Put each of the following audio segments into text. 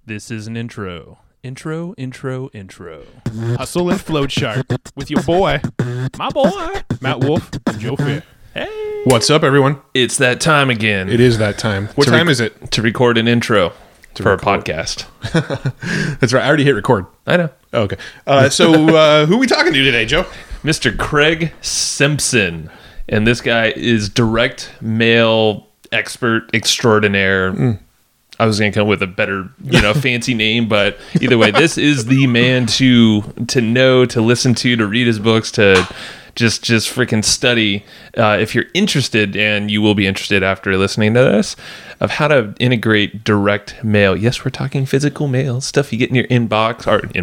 This is an intro. Intro. Hustle and Float Chart with your boy, My boy. Matt Wolf and Joe Fair. Hey. What's up, everyone? It's that time again. It is that time. What time is it? To record an intro for record. a podcast. That's right. I already hit record. I know. Oh, okay. So who are we talking to today, Joe? Mr. Craig Simpson. And this guy is direct mail expert extraordinaire. I was going to come with a better, fancy name, but either way, this is the man to know, to listen to read his books, to just freaking study. If you're interested, and you will be interested after listening to this, of how to integrate direct mail. Yes, we're talking physical mail, stuff you get in your mailbox.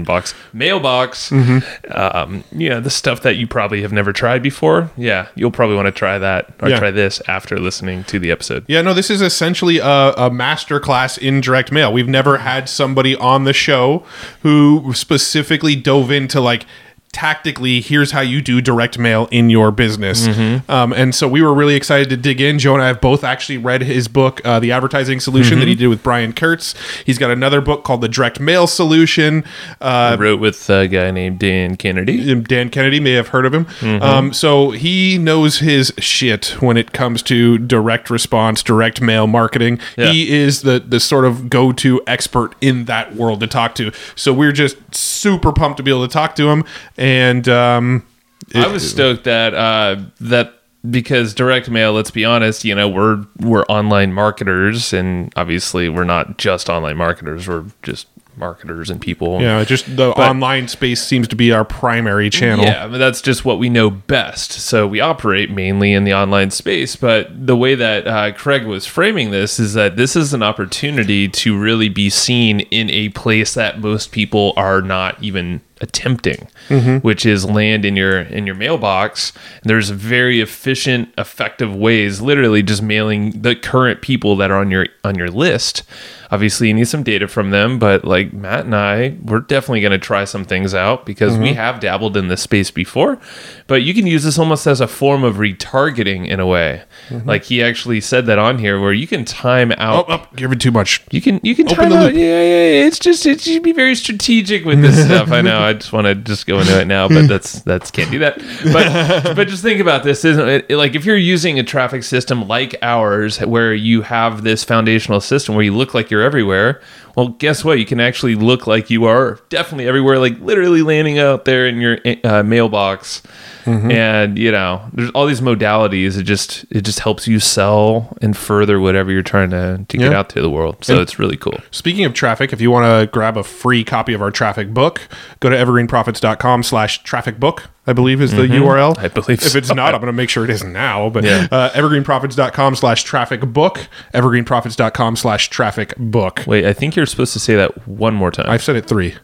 The stuff that you probably have never tried before. Yeah, you'll probably want to try that or try this after listening to the episode. Yeah, no, this is essentially a master class in direct mail. We've never had somebody on the show who specifically dove into tactically, here's how you do direct mail in your business. And so we were really excited to dig in. Joe and I have both actually read his book, The Advertising Solution, that he did with Brian Kurtz. He's got another book called The Direct Mail Solution. I wrote with a guy named Dan Kennedy. Dan Kennedy, may have heard of him. So he knows his shit when it comes to direct response, direct mail marketing. Yeah. He is the sort of go-to expert in that world to talk to. So we're just super pumped to be able to talk to him. And I was stoked that because direct mail, let's be honest, we're online marketers, and obviously we're not just online marketers, we're just marketers and people. Yeah, just the online space seems to be our primary channel. Yeah, but that's just what we know best. So we operate mainly in the online space. But the way that Craig was framing this is that this is an opportunity to really be seen in a place that most people are not even attempting, which is land in your mailbox. There's very efficient, effective ways, literally just mailing the current people that are on your list. Obviously, you need some data from them, but like Matt and I, we're definitely going to try some things out because we have dabbled in this space before. But you can use this almost as a form of retargeting in a way. Like he actually said that on here, where you can time out. Oh, give it too much. You can time out. Yeah. It should be very strategic with this stuff. I know. I just want to just go into it now, but that's can't do that. But just think about this. Isn't it like if you're using a traffic system like ours, where you have this foundational system where you look like you're everywhere? Well, guess what? You can actually look like you are definitely everywhere, like literally landing out there in your mailbox. And there's all these modalities. It just helps you sell and further whatever you're trying to get out to the world. So it's really cool. Speaking of traffic, if you want to grab a free copy of our traffic book, go to evergreenprofits.com/traffic book. I believe is the URL. I believe if it's not, I'm going to make sure it is now. But evergreenprofits.com/traffic book, evergreenprofits.com/traffic book. Wait, I think you're supposed to say that one more time. I've said it 3.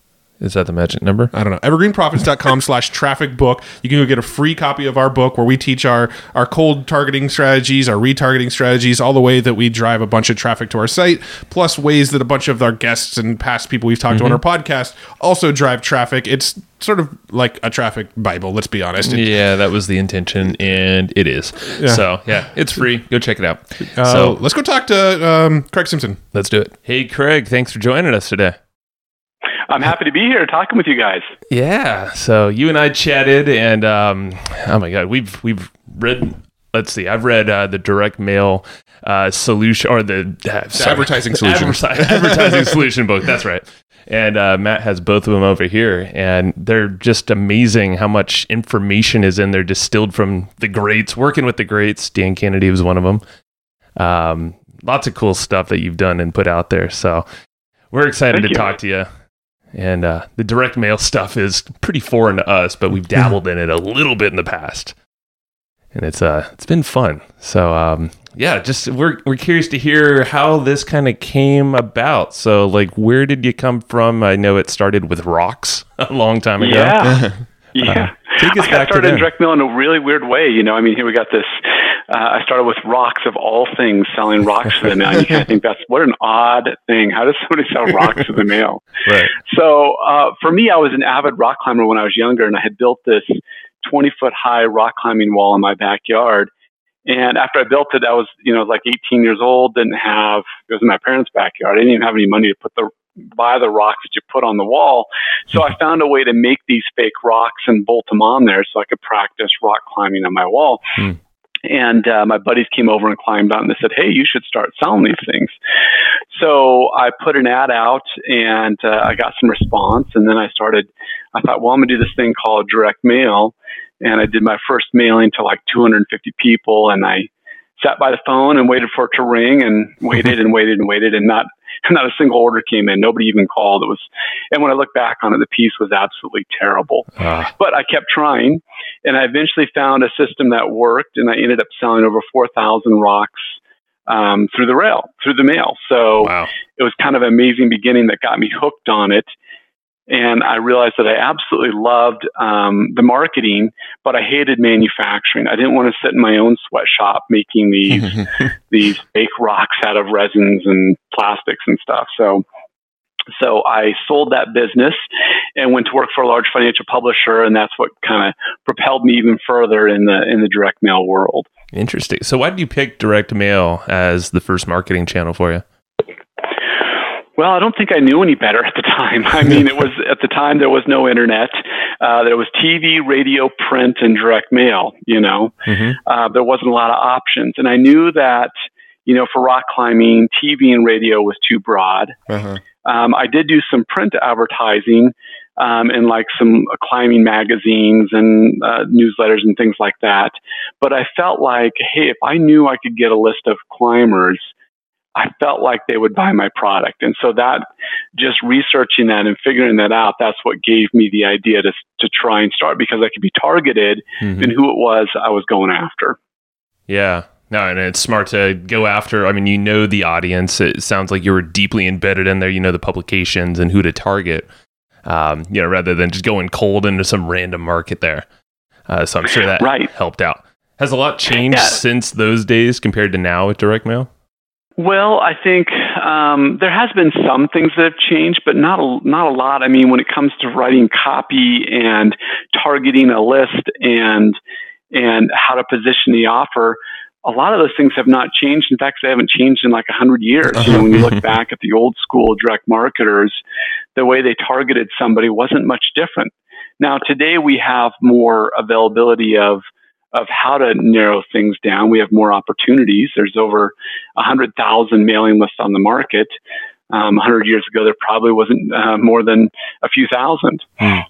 Is that the magic number? I don't know. Evergreenprofits.com/traffic book. You can go get a free copy of our book where we teach our cold targeting strategies, our retargeting strategies, all the way that we drive a bunch of traffic to our site, plus ways that a bunch of our guests and past people we've talked to on our podcast also drive traffic. It's sort of like a traffic Bible, let's be honest. Yeah, that was the intention, and it is. Yeah. So, it's free. Go check it out. So let's go talk to Craig Simpson. Let's do it. Hey, Craig, thanks for joining us today. I'm happy to be here talking with you guys. Yeah. So you and I chatted, and oh my God, we've read. Let's see. I've read the direct mail solution, or the advertising solution. Advertising solution book. That's right. And Matt has both of them over here, and they're just amazing how much information is in there, distilled from the greats. Working with the greats, Dan Kennedy was one of them. Lots of cool stuff that you've done and put out there. So we're excited to talk to you. And the direct mail stuff is pretty foreign to us, but we've dabbled in it a little bit in the past, and it's been fun. So we're curious to hear how this kind of came about. So where did you come from? I know it started with rocks a long time ago. Yeah. Take us back I started to in direct mail in a really weird way. Here we got this. I started with rocks of all things, selling rocks to the mail. You kind of think what an odd thing. How does somebody sell rocks to the mail? Right. So for me, I was an avid rock climber when I was younger, and I had built this 20-foot high rock climbing wall in my backyard. And after I built it, I was, like 18 years old, it was in my parents' backyard. I didn't even have any money to buy the rocks that you put on the wall. So I found a way to make these fake rocks and bolt them on there so I could practice rock climbing on my wall. And my buddies came over and climbed out, and they said, "Hey, you should start selling these things." So I put an ad out, and I got some response. And then I thought, well, I'm going to do this thing called direct mail. And I did my first mailing to like 250 people. And I sat by the phone and waited for it to ring, and waited and waited and waited. And not a single order came in. Nobody even called. And when I look back on it, the piece was absolutely terrible. But I kept trying, and I eventually found a system that worked, and I ended up selling over 4,000 rocks through the mail. So It was kind of an amazing beginning that got me hooked on it. And I realized that I absolutely loved the marketing, but I hated manufacturing. I didn't want to sit in my own sweatshop making these fake rocks out of resins and plastics and stuff. So I sold that business and went to work for a large financial publisher, and that's what kind of propelled me even further in the direct mail world. Interesting. So why did you pick direct mail as the first marketing channel for you? Well, I don't think I knew any better at the time. I mean, at the time there was no internet. There was TV, radio, print, and direct mail. There wasn't a lot of options, and I knew that for rock climbing, TV and radio was too broad. I did do some print advertising in like some climbing magazines and newsletters and things like that. But I felt like, hey, if I knew I could get a list of climbers, I felt like they would buy my product. And so that, just researching that and figuring that out, that's what gave me the idea to try and start, because I could be targeted in who it was I was going after. Yeah. No, and it's smart to go after. I mean, the audience. It sounds like you were deeply embedded in there. The publications and who to target, rather than just going cold into some random market there. So I'm sure that helped out. Has a lot changed since those days compared to now with direct mail? Well, I think there has been some things that have changed, but not a lot. I mean, when it comes to writing copy and targeting a list and how to position the offer, a lot of those things have not changed. In fact, they haven't changed in like 100 years. When you look back at the old school direct marketers, the way they targeted somebody wasn't much different. Now, today we have more availability of how to narrow things down. We have more opportunities. There's over 100,000 mailing lists on the market. 100 years ago, there probably wasn't more than a few thousand.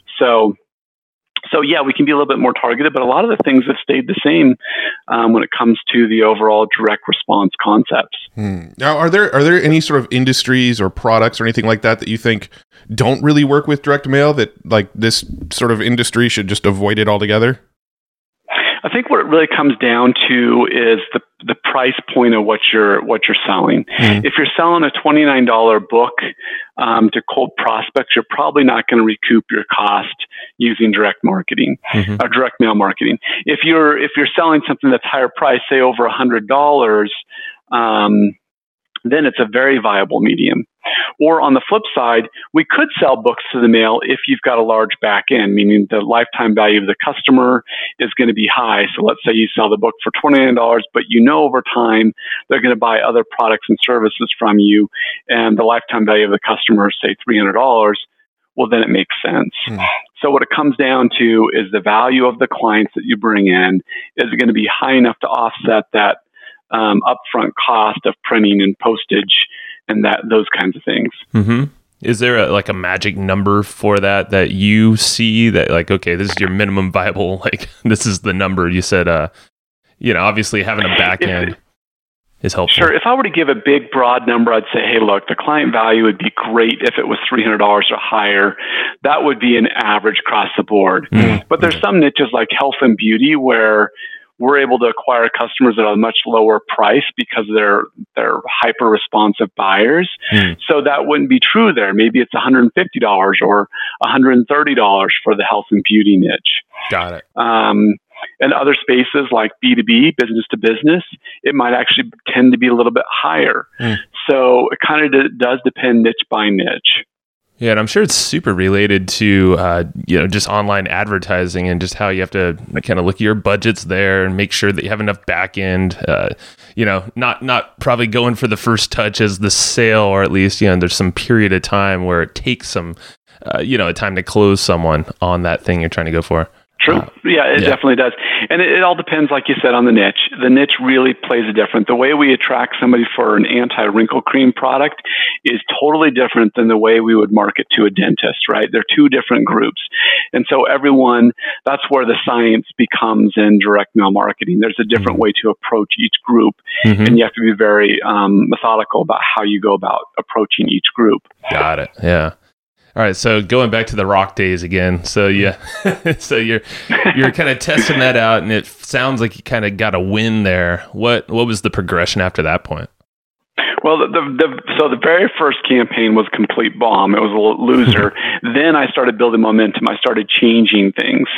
So yeah, we can be a little bit more targeted, but a lot of the things have stayed the same when it comes to the overall direct response concepts. Now, are there any sort of industries or products or anything like that you think don't really work with direct mail, that like this sort of industry should just avoid it altogether? I think what it really comes down to is the price point of what you're selling. If you're selling a $29 book to cold prospects, you're probably not going to recoup your cost using direct marketing or direct mail marketing. If you're selling something that's higher price, say over $100, then it's a very viable medium. Or on the flip side, we could sell books to the mail if you've got a large back end, meaning the lifetime value of the customer is going to be high. So let's say you sell the book for $29, but over time they're going to buy other products and services from you, and the lifetime value of the customer is, say, $300. Well, then it makes sense. So what it comes down to is the value of the clients that you bring in. Is it going to be high enough to offset that upfront cost of printing and postage and those kinds of things? Is there a magic number for that you see that, like, okay, this is your minimum viable, like, this is the number you said, obviously having a back end is helpful. Sure. If I were to give a big broad number, I'd say, hey, look, the client value would be great if it was $300 or higher. That would be an average across the board. But there's some niches like health and beauty where we're able to acquire customers at a much lower price because they're hyper responsive buyers. So that wouldn't be true there. Maybe it's $150 or $130 for the health and beauty niche. Got it. And other spaces like B2B, business to business, it might actually tend to be a little bit higher. So it kind of does depend niche by niche. Yeah, and I'm sure it's super related to just online advertising and just how you have to kind of look at your budgets there and make sure that you have enough back end. Not probably going for the first touch as the sale, or at least there's some period of time where it takes some a time to close someone on that thing you're trying to go for. True. It definitely does. And it all depends, like you said, on the niche. The niche really plays a difference. The way we attract somebody for an anti-wrinkle cream product is totally different than the way we would market to a dentist, right? They're two different groups. And so that's where the science becomes in direct mail marketing. There's a different way to approach each group. And you have to be very methodical about how you go about approaching each group. Got it. Yeah. All right, so going back to the rock days again. So so you're kind of testing that out, and it sounds like you kind of got a win there. What was the progression after that point? Well, so the very first campaign was a complete bomb. It was a loser. Then I started building momentum. I started changing things.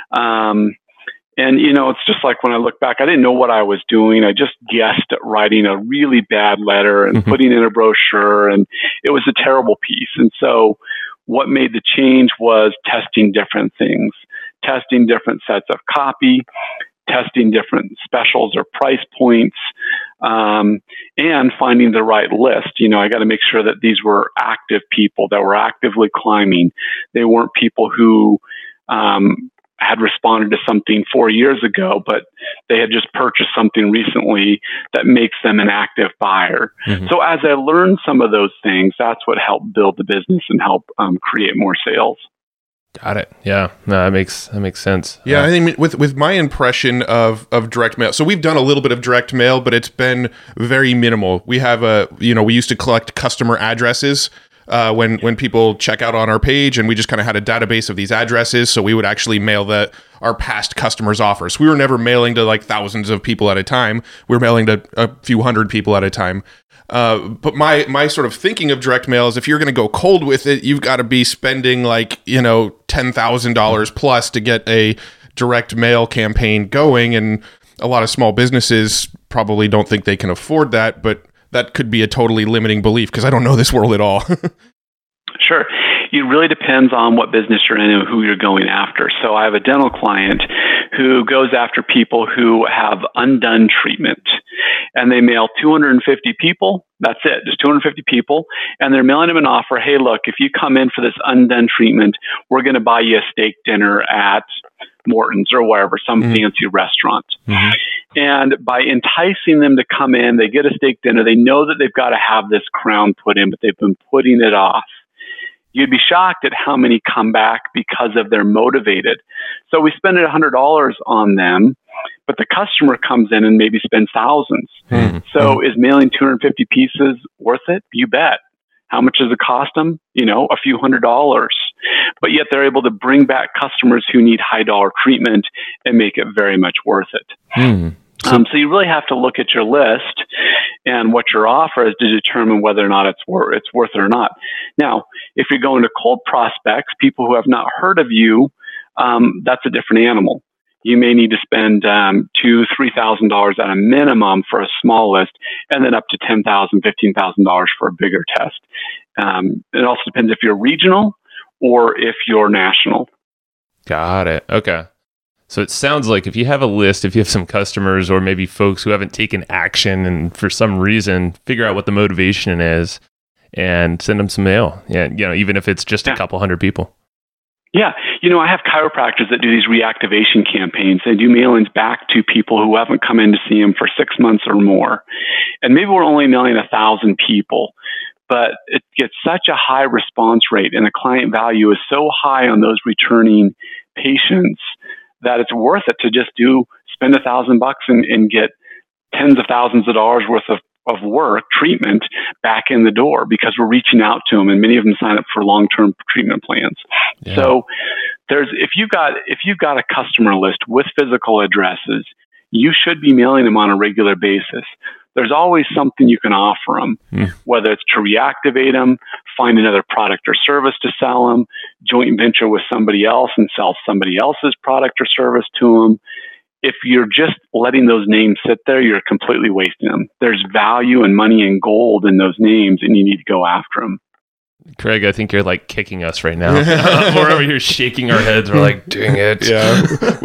And, it's just like when I look back, I didn't know what I was doing. I just guessed at writing a really bad letter and putting in a brochure, and it was a terrible piece. And so what made the change was testing different things, testing different sets of copy, testing different specials or price points, and finding the right list. I got to make sure that these were active people that were actively climbing. They weren't people who had responded to something 4 years ago, but they had just purchased something recently that makes them an active buyer. So as I learned some of those things, that's what helped build the business and help create more sales. Got it. Yeah. No, that makes sense. Yeah, I think with my impression of direct mail, so we've done a little bit of direct mail, but it's been very minimal. We have we used to collect customer addresses when people check out on our page, and we just kind of had a database of these addresses. So we would actually mail our past customers' offers. We were never mailing to like thousands of people at a time. We were mailing to a few hundred people at a time. But my sort of thinking of direct mail is if you're going to go cold with it, you've got to be spending like, $10,000 plus to get a direct mail campaign going. And a lot of small businesses probably don't think they can afford that, but that could be a totally limiting belief because I don't know this world at all. Sure. It really depends on what business you're in and who you're going after. So I have a dental client who goes after people who have undone treatment, and they mail 250 people. That's it, just 250 people. And they're mailing them an offer. Hey, look, if you come in for this undone treatment, we're going to buy you a steak dinner at Morton's or wherever, some fancy restaurant. And by enticing them to come in, they get a steak dinner. They know that they've got to have this crown put in, but they've been putting it off. You'd be shocked at how many come back because of they're motivated. So we spend $100 on them, but the customer comes in and maybe spends thousands. So is mailing 250 pieces worth it? You bet. How much does it cost them? A few $100s. But yet they're able to bring back customers who need high dollar treatment and make it very much worth it. So you really have to look at your list and what your offer is to determine whether or not it's worth it or not. Now, if you're going to cold prospects, people who have not heard of you, that's a different animal. You may need to spend $2,000-$3,000 at a minimum for a small list, and then up to $10,000-$15,000 for a bigger test. It also depends if you're regional or if you're national. Got it. Okay. So it sounds like if you have a list, if you have some customers or maybe folks who haven't taken action and for some reason figure out what the motivation is and send them some mail. Yeah, even if it's just a couple hundred people. Yeah. I have chiropractors that do these reactivation campaigns. They do mailings back to people who haven't come in to see them for 6 months or more. And maybe we're only mailing 1,000 people, but it gets such a high response rate and the client value is so high on those returning patients that it's worth it to just spend $1,000 and get tens of thousands of dollars worth of work, treatment back in the door because we're reaching out to them and many of them sign up for long-term treatment plans. Yeah. So if you've got a customer list with physical addresses, you should be mailing them on a regular basis. There's always something you can offer them, whether it's to reactivate them, find another product or service to sell them, joint venture with somebody else and sell somebody else's product or service to them. If you're just letting those names sit there, you're completely wasting them. There's value and money and gold in those names, and you need to go after them. Craig, I think you're like kicking us right now. We're over here shaking our heads. We're like, dang it. Yeah.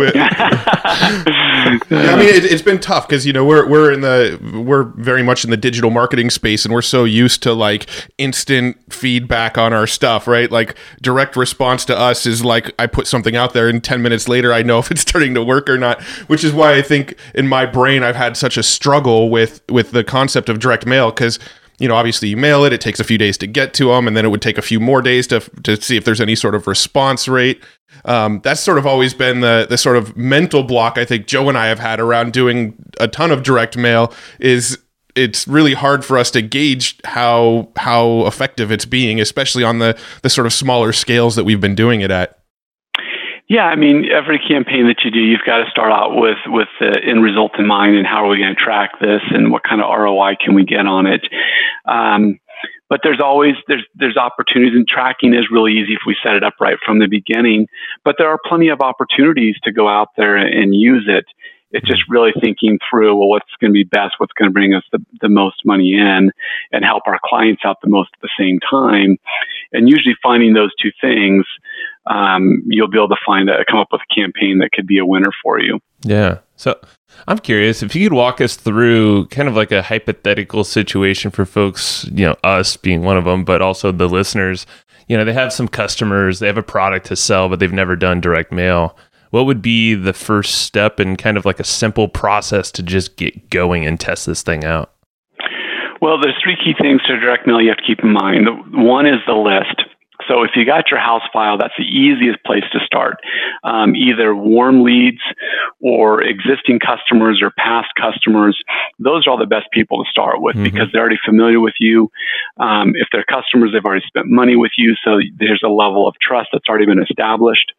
I mean, it's been tough because, we're very much in the digital marketing space, and we're so used to like instant feedback on our stuff, right? Like direct response to us is like, I put something out there and 10 minutes later, I know if it's starting to work or not, which is why I think in my brain, I've had such a struggle with the concept of direct mail because, obviously you mail it, it takes a few days to get to them, and then it would take a few more days to see if there's any sort of response rate. That's sort of always been the sort of mental block I think Joe and I have had around doing a ton of direct mail is it's really hard for us to gauge how effective it's being, especially on the sort of smaller scales that we've been doing it at. Yeah, I mean, every campaign that you do, you've got to start out with the end result in mind, and how are we going to track this, and what kind of ROI can we get on it. But there's always there's opportunities, and tracking is really easy if we set it up right from the beginning. But there are plenty of opportunities to go out there and use it. It's just really thinking through, well, what's going to be best, what's going to bring us the most money in and help our clients out the most at the same time. And usually finding those two things, you'll be able to come up with a campaign that could be a winner for you. Yeah. So I'm curious if you could walk us through kind of like a hypothetical situation for folks, us being one of them, but also the listeners. They have some customers, they have a product to sell, but they've never done direct mail. What would be the first step in kind of like a simple process to just get going and test this thing out? Well, there's three key things to direct mail you have to keep in mind. One is the list. So if you got your house file, that's the easiest place to start. Either warm leads or existing customers or past customers. Those are all the best people to start with because they're already familiar with you. If they're customers, they've already spent money with you. So there's a level of trust that's already been established.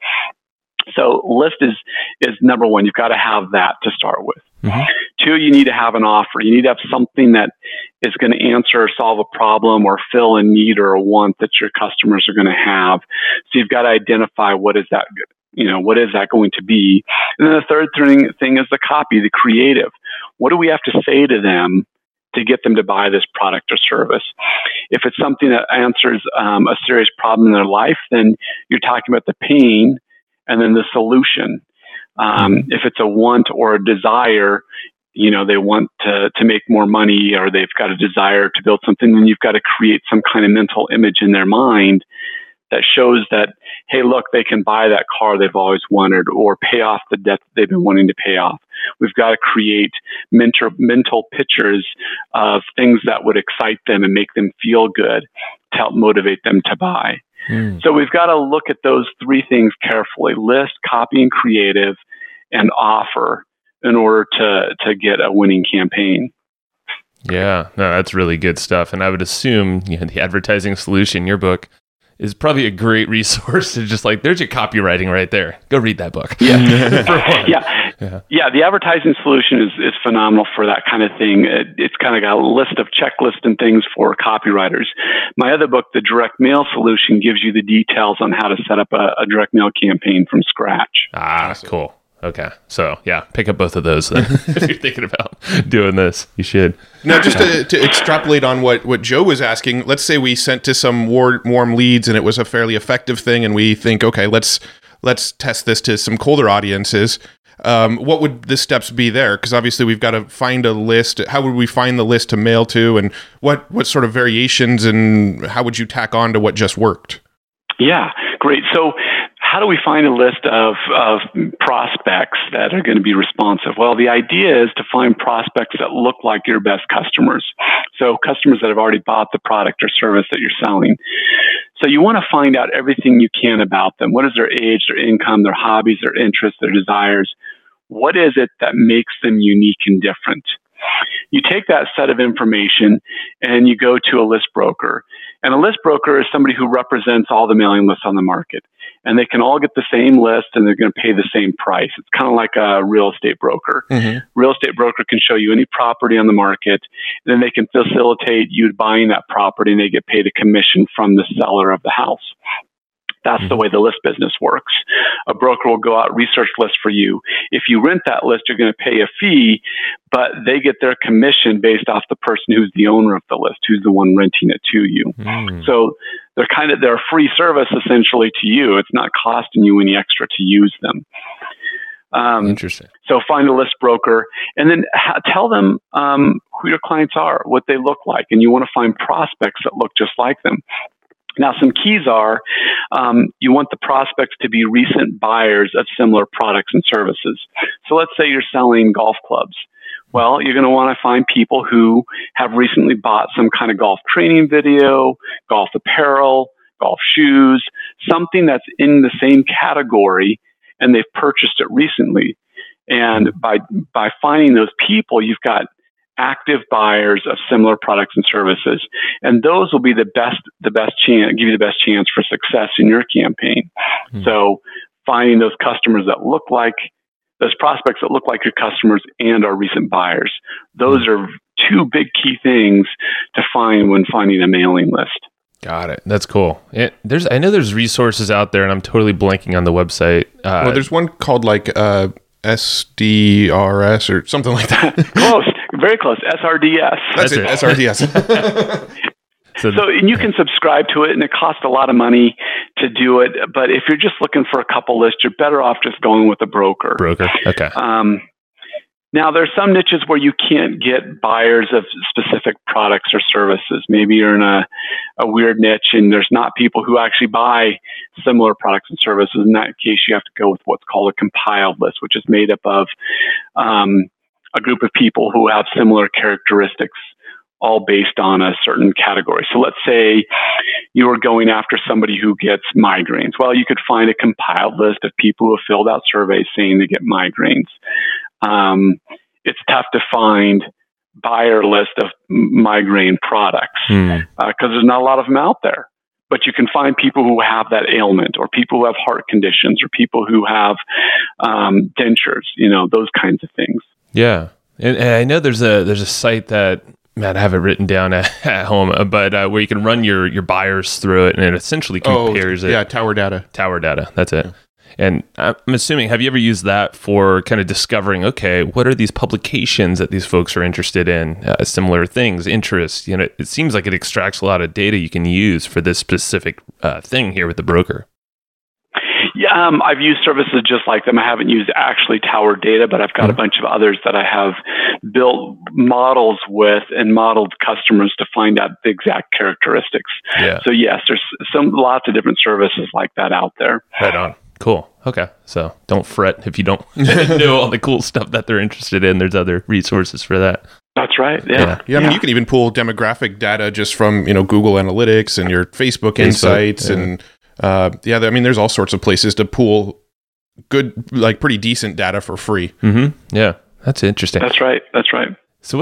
So list is number one. You've got to have that to start with. Two, you need to have an offer. You need to have something that is going to answer or solve a problem or fill a need or a want that your customers are going to have. So you've got to identify what is that going to be. And then the third thing is the copy, the creative. What do we have to say to them to get them to buy this product or service? If it's something that answers a serious problem in their life, then you're talking about the pain and then the solution. If it's a want or a desire, they want to make more money or they've got a desire to build something, then you've got to create some kind of mental image in their mind that shows that, hey, look, they can buy that car they've always wanted or pay off the debt that they've been wanting to pay off. We've got to create mental pictures of things that would excite them and make them feel good to help motivate them to buy. So we've got to look at those three things carefully: list, copy, and creative, and offer in order to get a winning campaign. Yeah, no, that's really good stuff. And I would assume the advertising solution, your book, is probably a great resource to just like, there's your copywriting right there. Go read that book. Yeah. Yeah. The advertising solution is phenomenal for that kind of thing. It's kind of got a list of checklists and things for copywriters. My other book, The Direct Mail Solution, gives you the details on how to set up a direct mail campaign from scratch. Awesome. Cool. Okay. So yeah, pick up both of those then. If you're thinking about doing this, you should. Now, just to extrapolate on what Joe was asking, let's say we sent to some warm leads and it was a fairly effective thing, and we think, okay, let's test this to some colder audiences. What would the steps be there? Because obviously we've got to find a list. How would we find the list to mail to, and what sort of variations, and how would you tack on to what just worked? Yeah, great. So how do we find a list of prospects that are going to be responsive? Well, the idea is to find prospects that look like your best customers. So customers that have already bought the product or service that you're selling. So you want to find out everything you can about them. What is their age, their income, their hobbies, their interests, their desires? What is it that makes them unique and different? You take that set of information and you go to a list broker. And a list broker is somebody who represents all the mailing lists on the market. And they can all get the same list and they're going to pay the same price. It's kind of like a real estate broker. Real estate broker can show you any property on the market, and then they can facilitate you buying that property, and they get paid a commission from the seller of the house. That's the way the list business works. A broker will go out, research lists for you. If you rent that list, you're going to pay a fee, but they get their commission based off the person who's the owner of the list, who's the one renting it to you. So they're a free service essentially to you. It's not costing you any extra to use them. Interesting. So find a list broker and then tell them who your clients are, what they look like, and you want to find prospects that look just like them. Now, some keys are you want the prospects to be recent buyers of similar products and services. So let's say you're selling golf clubs. Well, you're going to want to find people who have recently bought some kind of golf training video, golf apparel, golf shoes, something that's in the same category, and they've purchased it recently. And by finding those people, you've got active buyers of similar products and services, and those will be the best chance, give you the best chance for success in your campaign. So finding those customers that look like those prospects that look like your customers and are recent buyers. Those are two big key things to find when finding a mailing list. Got it. That's cool. I know there's resources out there, and I'm totally blanking on the website. Well, there's one called like SDRS or something like that. Close. Very close. SRDS. That's it. SRDS. So and you can subscribe to it, and it costs a lot of money to do it. But if you're just looking for a couple lists, you're better off just going with a broker. Okay. Now, there's some niches where you can't get buyers of specific products or services. Maybe you're in a weird niche and there's not people who actually buy similar products and services. In that case, you have to go with what's called a compiled list, which is made up of a group of people who have similar characteristics, all based on a certain category. So let's say you are going after somebody who gets migraines. Well, you could find a compiled list of people who have filled out surveys saying they get migraines. It's tough to find buyer list of migraine products because there's not a lot of them out there. But you can find people who have that ailment, or people who have heart conditions, or people who have dentures. Those kinds of things. Yeah, and I know there's a site that, Matt, I have it written down at home, but where you can run your buyers through it, and it essentially compares it. Yeah, Tower Data. That's it. And I'm assuming, have you ever used that for kind of discovering, okay, what are these publications that these folks are interested in, similar things, interests? It seems like it extracts a lot of data you can use for this specific thing here with the broker. Yeah, I've used services just like them. I haven't used actually Tower Data, but I've got a bunch of others that I have built models with and modeled customers to find out the exact characteristics. Yeah. So yes, there's lots of different services like that out there. Right on. Cool. Okay. So don't fret if you don't know all the cool stuff that they're interested in. There's other resources for that. That's right. Yeah. I mean, you can even pull demographic data just from, Google Analytics and your Facebook Insights. Yeah. And I mean, there's all sorts of places to pull good, like pretty decent data for free. Mm-hmm. Yeah. That's interesting. That's right. So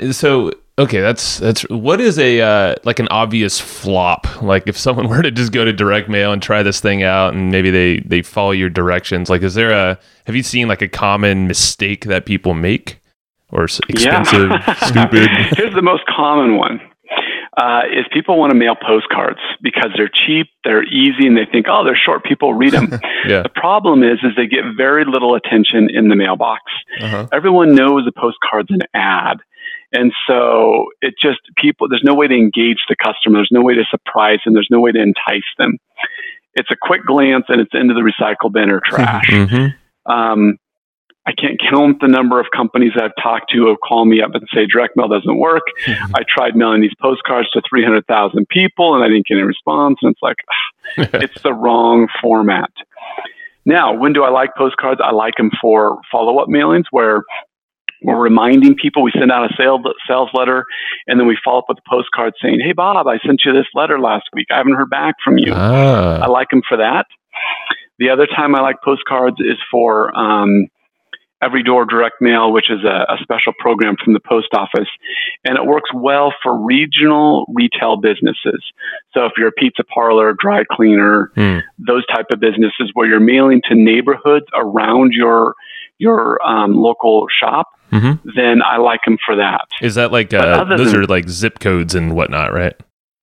that's what is a like an obvious flop? Like if someone were to just go to direct mail and try this thing out, and maybe they follow your directions, like have you seen like a common mistake that people make, or expensive, stupid? Here's the most common one. Is people want to mail postcards because they're cheap, they're easy, and they think, oh, they're short, people read them. Yeah. The problem is they get very little attention in the mailbox. Uh-huh. Everyone knows a postcard's an ad. And so there's no way to engage the customer. There's no way to surprise them. There's no way to entice them. It's a quick glance and it's into the recycle bin or trash. Mm-hmm. I can't count the number of companies I've talked to who call me up and say direct mail doesn't work. I tried mailing these postcards to 300,000 people and I didn't get any response. And it's like, it's the wrong format. Now, when do I like postcards? I like them for follow-up mailings where we're reminding people. We send out a sales letter, and then we follow up with a postcard saying, hey, Bob, I sent you this letter last week. I haven't heard back from you. I like them for that. The other time I like postcards is for Every Door Direct Mail, which is a special program from the post office. And it works well for regional retail businesses. So if you're a pizza parlor, dry cleaner, those type of businesses where you're mailing to neighborhoods around your local shop, then I like them for that. Is that like, those are like zip codes and whatnot, right?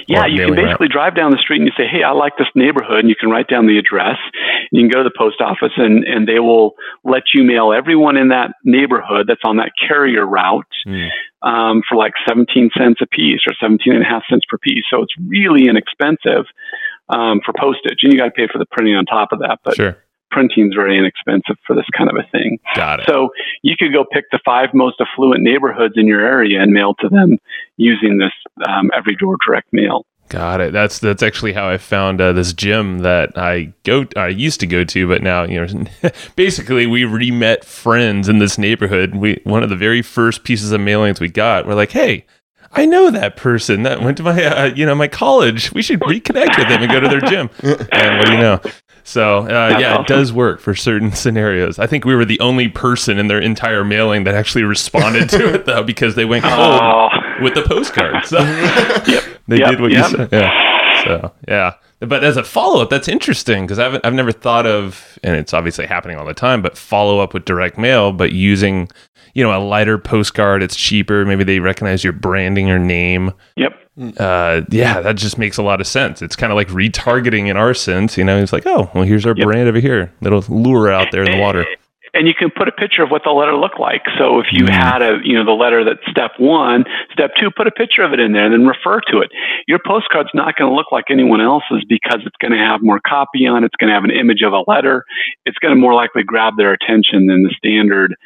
Yeah, you can basically drive down the street and you say, hey, I like this neighborhood, and you can write down the address. And you can go to the post office, and they will let you mail everyone in that neighborhood that's on that carrier route for like 17 cents a piece or 17 and a half cents per piece. So it's really inexpensive for postage, and you got to pay for the printing on top of that. But sure. Printing is very inexpensive for this kind of a thing. Got it. So you could go pick the 5 most affluent neighborhoods in your area and mail to them using this every door direct mail. Got it. That's actually how I found this gym that I used to go to, but now, basically we re-met friends in this neighborhood. One of the very first pieces of mailings we got, we're like, hey, I know that person that went to my my college. We should reconnect with them and go to their gym. And what do you know? So, awesome. It does work for certain scenarios. I think we were the only person in their entire mailing that actually responded to it, though, because they went cold with the postcard. So they did what you said. Yeah. So, yeah. But as a follow-up, that's interesting, because I've never thought of, and it's obviously happening all the time, but follow up with direct mail, but using, a lighter postcard. It's cheaper. Maybe they recognize your branding or name. Yep. That just makes a lot of sense. It's kind of like retargeting in our sense. It's like, oh, well, here's our brand over here. That'll lure out there in the water. And you can put a picture of what the letter looked like. So if you had the letter that's step 1, step 2, put a picture of it in there and then refer to it. Your postcard's not going to look like anyone else's because it's going to have more copy on it. It's going to have an image of a letter. It's going to more likely grab their attention than the standard,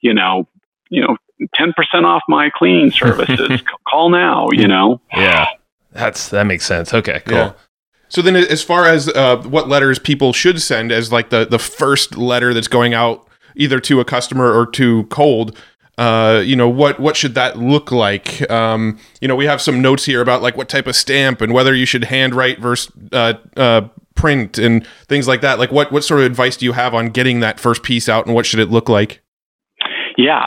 10% off my cleaning services. Call now, Yeah, that makes sense. Okay, cool. Yeah. So then as far as what letters people should send as like the first letter that's going out either to a customer or to cold, what should that look like? We have some notes here about like what type of stamp and whether you should handwrite versus print and things like that. Like what sort of advice do you have on getting that first piece out, and what should it look like? Yeah,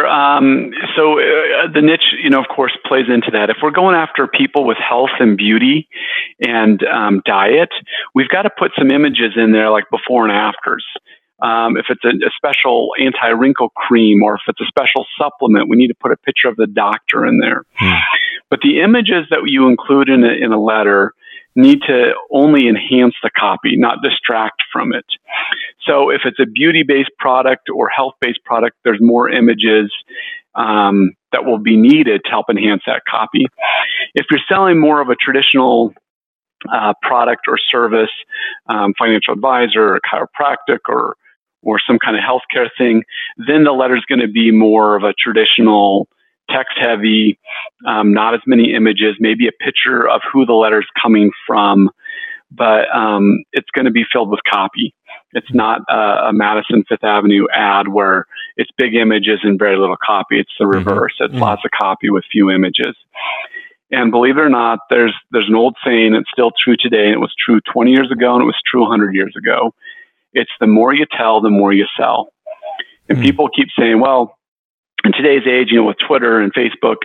the niche, of course, plays into that. If we're going after people with health and beauty and diet, we've got to put some images in there like before and afters. If it's a special anti-wrinkle cream or if it's a special supplement, we need to put a picture of the doctor in there. But the images that you include in a letter need to only enhance the copy, not distract from it. So if it's a beauty-based product or health-based product, there's more images that will be needed to help enhance that copy. If you're selling more of a traditional product or service, financial advisor or chiropractic or some kind of healthcare thing, then the letter's going to be more of a traditional text-heavy, not as many images, maybe a picture of who the letter's coming from, but it's going to be filled with copy. It's not a Madison Fifth Avenue ad where it's big images and very little copy. It's the reverse. It's lots of copy with few images. And believe it or not, there's an old saying, it's still true today, and it was true 20 years ago, and it was true 100 years ago. It's the more you tell, the more you sell. And people keep saying, well, in today's age, with Twitter and Facebook,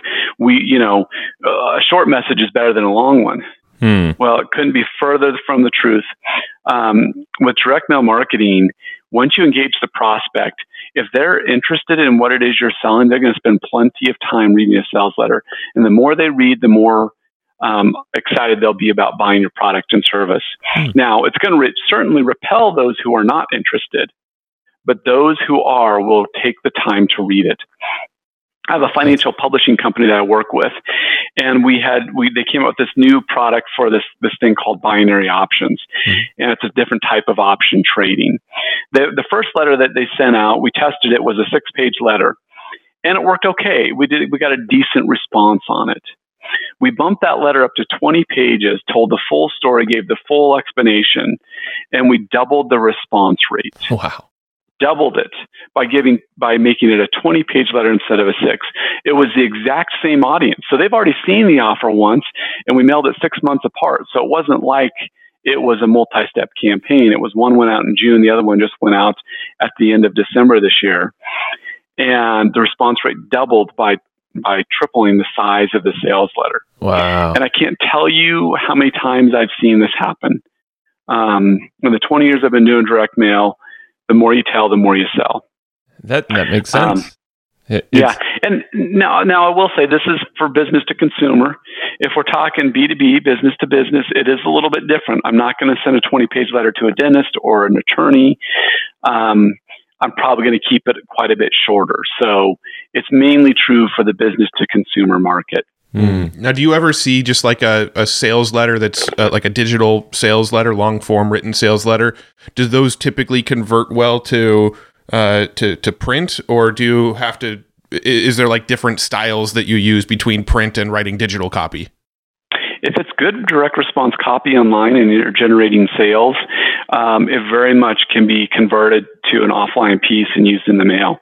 a short message is better than a long one. Well, it couldn't be further from the truth. With direct mail marketing, once you engage the prospect, if they're interested in what it is you're selling, they're going to spend plenty of time reading a sales letter. And the more they read, the more excited they'll be about buying your product and service. Now, it's going to certainly repel those who are not interested, but those who are will take the time to read it. I have a financial publishing company that I work with, and they came up with this new product for this thing called binary options, and it's a different type of option trading. The first letter that they sent out, we tested it, was a 6-page letter, and it worked okay. We got a decent response on it. We bumped that letter up to 20 pages, told the full story, gave the full explanation, and we doubled the response rate. Wow. Doubled it by making it a 20-page letter instead of a 6. It was the exact same audience. So they've already seen the offer once, and we mailed it 6 months apart. So it wasn't like it was a multi-step campaign. It was one went out in June, the other one just went out at the end of December this year. And the response rate doubled by tripling the size of the sales letter. Wow. And I can't tell you how many times I've seen this happen. In the 20 years I've been doing direct mail, the more you tell, the more you sell. That makes sense. Yeah, and now I will say this is for business to consumer. If we're talking B2B, business to business, it is a little bit different. I'm not going to send a 20-page letter to a dentist or an attorney. I'm probably going to keep it quite a bit shorter. So it's mainly true for the business to consumer market. Now, do you ever see just like a sales letter that's like a digital sales letter, long form written sales letter? Do those typically convert well to print, or do you have to? Is there like different styles that you use between print and writing digital copy? If it's good direct response copy online and you're generating sales, it very much can be converted to an offline piece and used in the mail.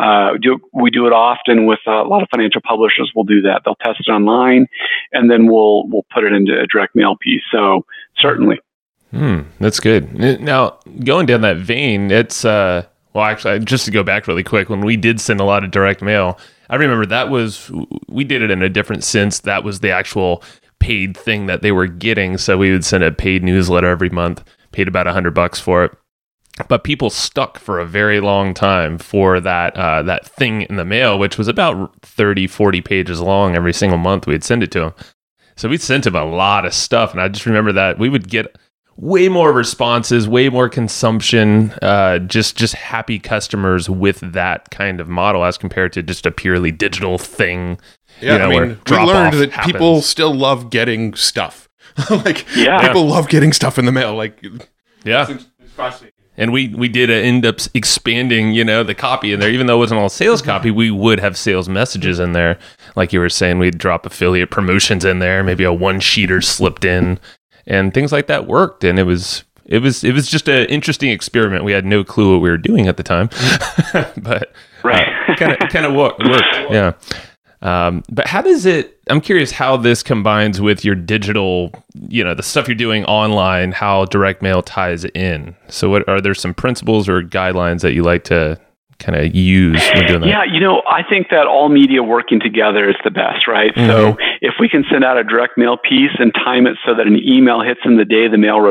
We do it often with a lot of financial publishers. Will do that. They'll test it online, and then we'll put it into a direct mail piece. So certainly, that's good. Now, going down that vein, it's well, actually, just to go back really quick, when we did send a lot of direct mail, I remember we did it in a different sense. That was the actual paid thing that they were getting. So we would send a paid newsletter every month, paid about $100 for it. But people stuck for a very long time for that thing in the mail, which was about 30, 40 pages long every single month we'd send it to them. So we sent them a lot of stuff. And I just remember that we would get way more responses, way more consumption, just happy customers with that kind of model as compared to just a purely digital thing. Yeah, I mean, we learned that people still love getting stuff. People love getting stuff in the mail. Like, it's fascinating. And we did end up expanding, the copy in there. Even though it wasn't all sales copy, we would have sales messages in there. Like you were saying, we'd drop affiliate promotions in there, maybe a one-sheeter slipped in, and things like that worked. And it was just an interesting experiment. We had no clue what we were doing at the time, but kind of worked. Yeah. But how does I'm curious how this combines with your digital, the stuff you're doing online, how direct mail ties in. So are there some principles or guidelines that you like to kind of use when doing that? Yeah, I think that all media working together is the best, right? Mm-hmm. So if we can send out a direct mail piece and time it so that an email hits in the day the mail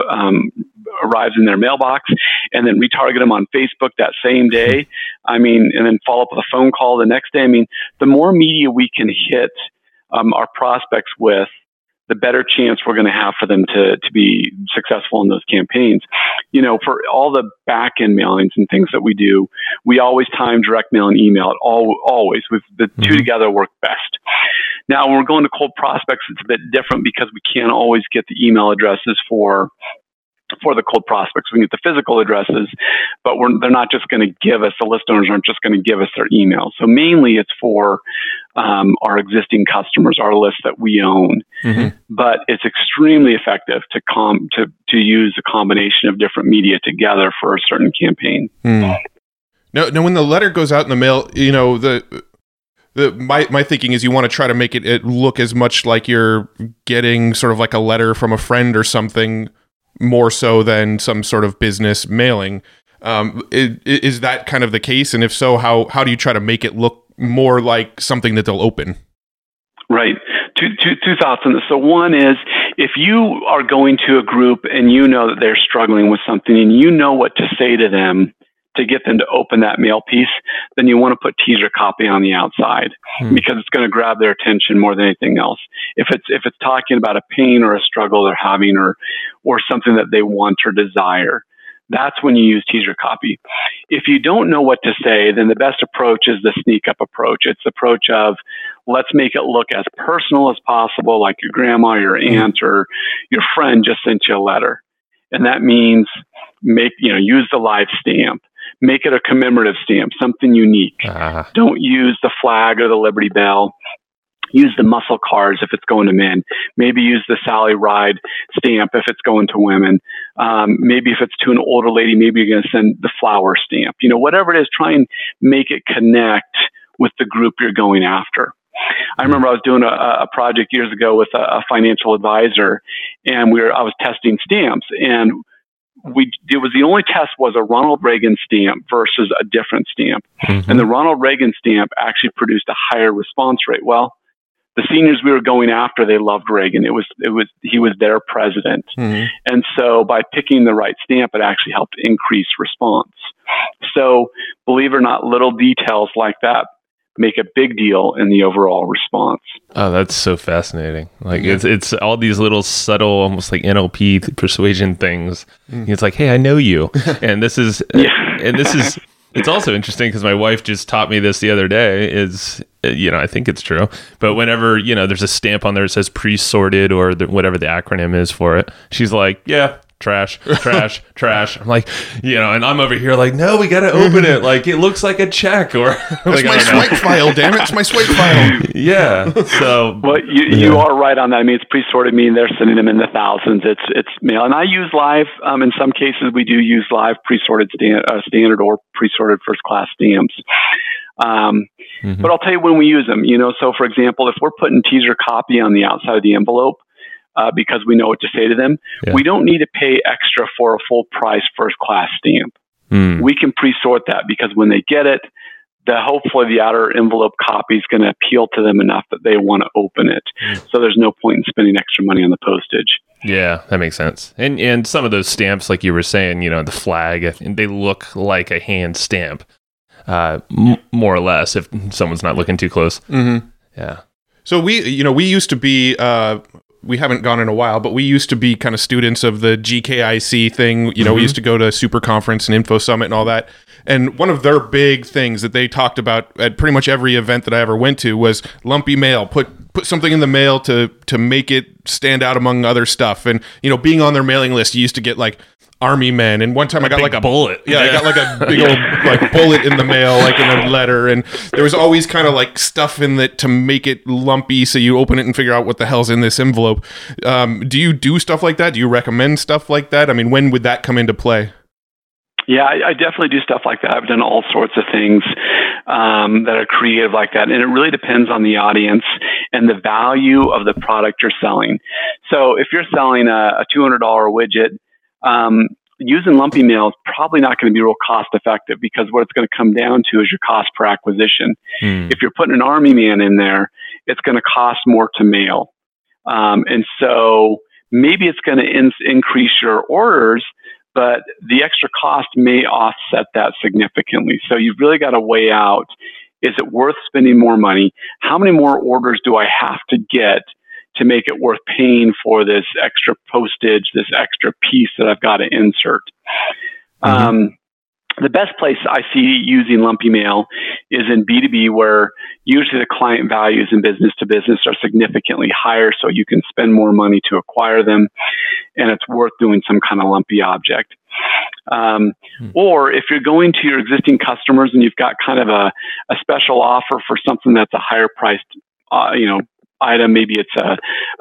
arrives in their mailbox, and then retarget them on Facebook that same day, and then follow up with a phone call the next day. The more media we can hit our prospects with, the better chance we're going to have for them to be successful in those campaigns. For all the back-end mailings and things that we do, we always time direct mail and email. Always. The two together work best. Now, when we're going to cold prospects, it's a bit different because we can't always get the email addresses for the cold prospects. We can get the physical addresses, but they're not just going to give us, the list owners aren't just going to give us their email. So mainly it's for our existing customers, our list that we own. Mm-hmm. But it's extremely effective to use a combination of different media together for a certain campaign. Mm. Now, when the letter goes out in the mail, my thinking is you want to try to make it look as much like you're getting sort of like a letter from a friend or something, more so than some sort of business mailing. Is that kind of the case? And if so, how do you try to make it look more like something that they'll open? Right. Two thoughts on this. So one is, if you are going to a group and you know that they're struggling with something and you know what to say to them to get them to open that mail piece, then you want to put teaser copy on the outside because it's going to grab their attention more than anything else. If it's talking about a pain or a struggle they're having or something that they want or desire, that's when you use teaser copy. If you don't know what to say, then the best approach is the sneak up approach. It's the approach of, let's make it look as personal as possible, like your grandma, your aunt, or your friend just sent you a letter. And that means use the live stamp. Make it a commemorative stamp, something unique. Don't use the flag or the Liberty Bell. Use the muscle cars if it's going to men. Maybe use the Sally Ride stamp if it's going to women. Maybe if it's to an older lady, maybe you're going to send the flower stamp. Whatever it is, try and make it connect with the group you're going after. I remember I was doing a project years ago with a financial advisor, and I was testing stamps, and it was the only test was a Ronald Reagan stamp versus a different stamp. Mm-hmm. And the Ronald Reagan stamp actually produced a higher response rate. Well, the seniors we were going after, they loved Reagan. He was their president. Mm-hmm. And so by picking the right stamp, it actually helped increase response. So believe it or not, little details like that make a big deal in the overall response. Oh, that's so fascinating. Like it's all these little subtle, almost like NLP persuasion things. It's like, hey, I know you. And this is, it's also interesting because my wife just taught me this the other day is, I think it's true, but whenever, there's a stamp on there that says pre-sorted or whatever the acronym is for it, she's like, yeah, trash. I'm like, and I'm over here like, no, we got to open it. Like, it looks like a check or like, my swipe file, damn it. It's my swipe file. Yeah. So, well, you are right on that. I mean, it's pre-sorted, meaning they're sending them in the thousands. It's mail. And I use live. In some cases, we do use live pre-sorted standard or pre-sorted first class stamps. But I'll tell you when we use them, so for example, if we're putting teaser copy on the outside of the envelope, because we know what to say to them, we don't need to pay extra for a full price first class stamp. We can pre-sort that because when they get it, hopefully the outer envelope copy is going to appeal to them enough that they want to open it. So there's no point in spending extra money on the postage. Yeah, that makes sense. And some of those stamps, like you were saying, the flag, they look like a hand stamp, more or less, if someone's not looking too close. Yeah. So we used to be, we haven't gone in a while, but we used to be kind of students of the GKIC thing. We used to go to Super Conference and Info Summit and all that. And one of their big things that they talked about at pretty much every event that I ever went to was lumpy mail. Put something in the mail to make it stand out among other stuff. And, being on their mailing list, you used to get like Army men. And one time I got like a bullet. Yeah, I got like a big old like bullet in the mail, like in a letter. And there was always kind of like stuff in it to make it lumpy. So you open it and figure out what the hell's in this envelope. Do you do stuff like that? Do you recommend stuff like that? I mean, when would that come into play? Yeah, I definitely do stuff like that. I've done all sorts of things that are creative like that. And it really depends on the audience and the value of the product you're selling. So if you're selling a $200 widget, using lumpy mail is probably not going to be real cost effective because what it's going to come down to is your cost per acquisition. If you're putting an Army man in there, it's going to cost more to mail. And so maybe it's going to increase your orders, but the extra cost may offset that significantly. So you've really got to weigh out, is it worth spending more money? How many more orders do I have to get to make it worth paying for this extra postage, this extra piece that I've got to insert? The best place I see using lumpy mail is in B2B, where usually the client values in business to business are significantly higher, so you can spend more money to acquire them, and it's worth doing some kind of lumpy object. Or if you're going to your existing customers and you've got kind of a special offer for something that's a higher priced, item, maybe it's a